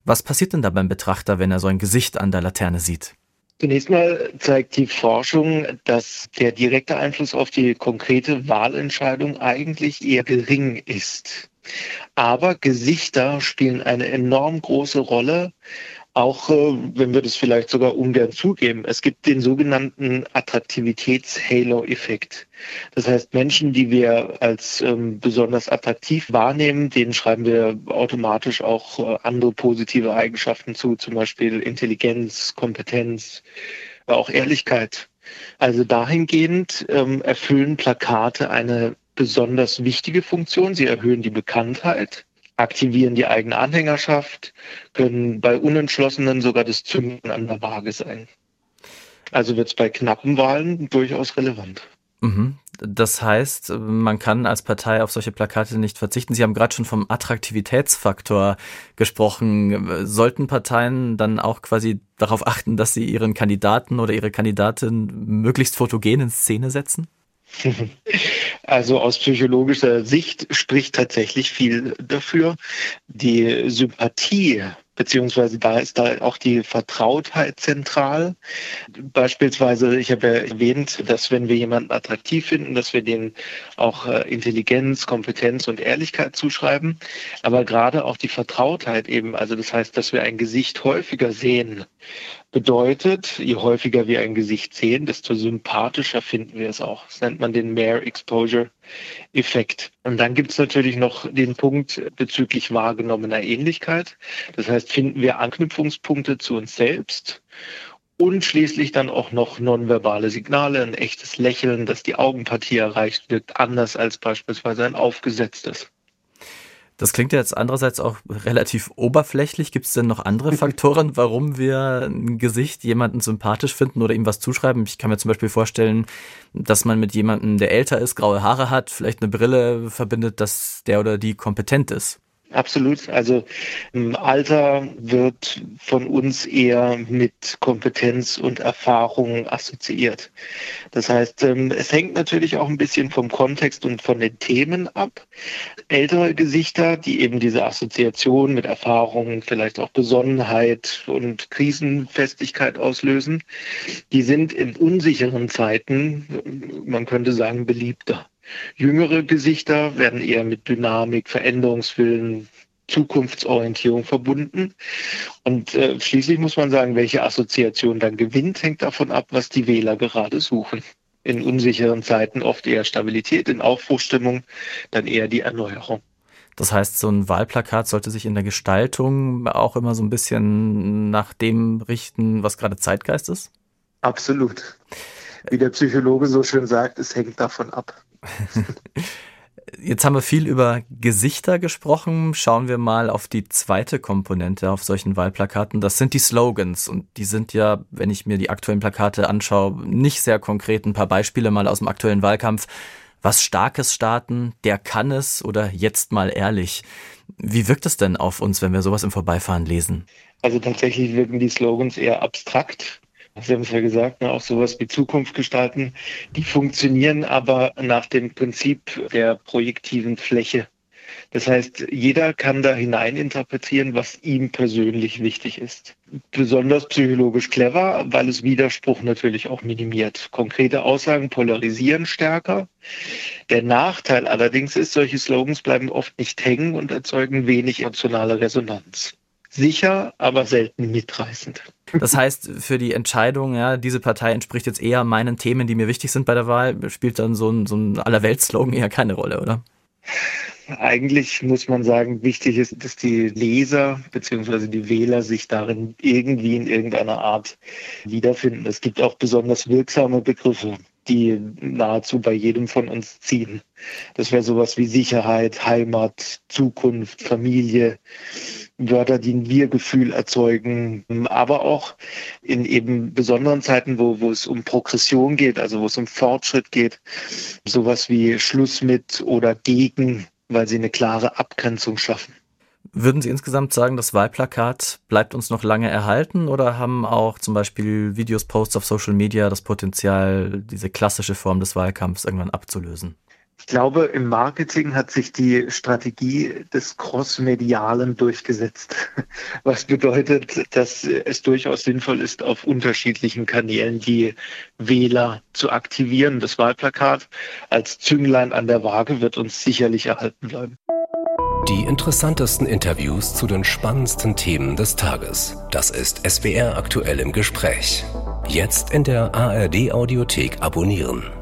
Was passiert denn da beim Betrachter, wenn er so ein Gesicht an der Laterne sieht? Zunächst mal zeigt die Forschung, dass der direkte Einfluss auf die konkrete Wahlentscheidung eigentlich eher gering ist. Aber Gesichter spielen eine enorm große Rolle, auch wenn wir das vielleicht sogar ungern zugeben. Es gibt den sogenannten Attraktivitäts-Halo-Effekt. Das heißt, Menschen, die wir als besonders attraktiv wahrnehmen, denen schreiben wir automatisch auch andere positive Eigenschaften zu, zum Beispiel Intelligenz, Kompetenz, auch Ehrlichkeit. Also dahingehend erfüllen Plakate eine besonders wichtige Funktion. Sie erhöhen die Bekanntheit, aktivieren die eigene Anhängerschaft, können bei Unentschlossenen sogar das Zünden an der Waage sein. Also wird es bei knappen Wahlen durchaus relevant. Mhm. Das heißt, man kann als Partei auf solche Plakate nicht verzichten. Sie haben gerade schon vom Attraktivitätsfaktor gesprochen. Sollten Parteien dann auch quasi darauf achten, dass sie ihren Kandidaten oder ihre Kandidatin möglichst fotogen in Szene setzen? Also aus psychologischer Sicht spricht tatsächlich viel dafür. Die Sympathie, beziehungsweise da ist da auch die Vertrautheit zentral. Beispielsweise, ich habe ja erwähnt, dass wenn wir jemanden attraktiv finden, dass wir denen auch Intelligenz, Kompetenz und Ehrlichkeit zuschreiben. Aber gerade auch die Vertrautheit eben, also das heißt, dass wir ein Gesicht häufiger sehen, bedeutet, je häufiger wir ein Gesicht sehen, desto sympathischer finden wir es auch. Das nennt man den Mere Exposure Effekt. Und dann gibt es natürlich noch den Punkt bezüglich wahrgenommener Ähnlichkeit. Das heißt, finden wir Anknüpfungspunkte zu uns selbst und schließlich dann auch noch nonverbale Signale, ein echtes Lächeln, das die Augenpartie erreicht, wirkt anders als beispielsweise ein aufgesetztes. Das klingt ja jetzt andererseits auch relativ oberflächlich. Gibt es denn noch andere Faktoren, warum wir ein Gesicht jemanden sympathisch finden oder ihm was zuschreiben? Ich kann mir zum Beispiel vorstellen, dass man mit jemandem, der älter ist, graue Haare hat, vielleicht eine Brille verbindet, dass der oder die kompetent ist. Absolut. Also Alter wird von uns eher mit Kompetenz und Erfahrung assoziiert. Das heißt, es hängt natürlich auch ein bisschen vom Kontext und von den Themen ab. Ältere Gesichter, die eben diese Assoziation mit Erfahrung, vielleicht auch Besonnenheit und Krisenfestigkeit auslösen, die sind in unsicheren Zeiten, man könnte sagen, beliebter. Jüngere Gesichter werden eher mit Dynamik, Veränderungswillen, Zukunftsorientierung verbunden. Und schließlich muss man sagen, welche Assoziation dann gewinnt, hängt davon ab, was die Wähler gerade suchen. In unsicheren Zeiten oft eher Stabilität, in Aufbruchsstimmung dann eher die Erneuerung. Das heißt, so ein Wahlplakat sollte sich in der Gestaltung auch immer so ein bisschen nach dem richten, was gerade Zeitgeist ist? Absolut. Wie der Psychologe so schön sagt, es hängt davon ab. Jetzt haben wir viel über Gesichter gesprochen. Schauen wir mal auf die zweite Komponente auf solchen Wahlplakaten. Das sind die Slogans. Und die sind ja, wenn ich mir die aktuellen Plakate anschaue, nicht sehr konkret. Ein paar Beispiele mal aus dem aktuellen Wahlkampf. Was Starkes starten, der kann es oder jetzt mal ehrlich. Wie wirkt es denn auf uns, wenn wir sowas im Vorbeifahren lesen? Also tatsächlich wirken die Slogans eher abstrakt. Sie haben es ja gesagt, auch sowas wie Zukunft gestalten. Die funktionieren aber nach dem Prinzip der projektiven Fläche. Das heißt, jeder kann da hineininterpretieren, was ihm persönlich wichtig ist. Besonders psychologisch clever, weil es Widerspruch natürlich auch minimiert. Konkrete Aussagen polarisieren stärker. Der Nachteil allerdings ist, solche Slogans bleiben oft nicht hängen und erzeugen wenig emotionale Resonanz. Sicher, aber selten mitreißend. Das heißt, für die Entscheidung, ja, diese Partei entspricht jetzt eher meinen Themen, die mir wichtig sind bei der Wahl, spielt dann so ein Allerwelts-Slogan eher keine Rolle, oder? Eigentlich muss man sagen, wichtig ist, dass die Leser bzw. die Wähler sich darin irgendwie in irgendeiner Art wiederfinden. Es gibt auch besonders wirksame Begriffe, die nahezu bei jedem von uns ziehen. Das wäre sowas wie Sicherheit, Heimat, Zukunft, Familie. Wörter, die ein Wir-Gefühl erzeugen, aber auch in eben besonderen Zeiten, wo es um Progression geht, also wo es um Fortschritt geht, sowas wie Schluss mit oder gegen, weil sie eine klare Abgrenzung schaffen. Würden Sie insgesamt sagen, das Wahlplakat bleibt uns noch lange erhalten oder haben auch zum Beispiel Videos, Posts auf Social Media das Potenzial, diese klassische Form des Wahlkampfs irgendwann abzulösen? Ich glaube, im Marketing hat sich die Strategie des Crossmedialen durchgesetzt, was bedeutet, dass es durchaus sinnvoll ist, auf unterschiedlichen Kanälen die Wähler zu aktivieren. Das Wahlplakat als Zünglein an der Waage wird uns sicherlich erhalten bleiben. Die interessantesten Interviews zu den spannendsten Themen des Tages. Das ist SWR aktuell im Gespräch. Jetzt in der ARD Audiothek abonnieren.